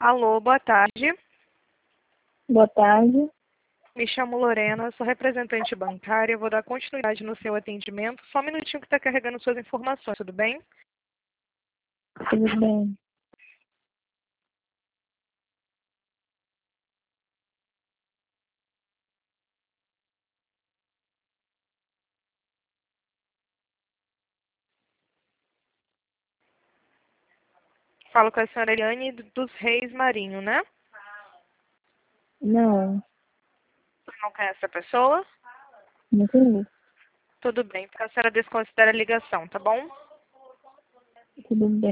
Alô, boa tarde. Boa tarde. Me chamo Lorena, sou representante bancária. Vou dar continuidade no seu atendimento. Só um minutinho que está carregando suas informações, tudo bem? Tudo bem? Falo com a senhora Eliane dos Reis Marinho, né? Não, Você não conhece a pessoa? não entendi. Tudo bem, porque a senhora desconsidera a ligação, tá bom? Tudo bem.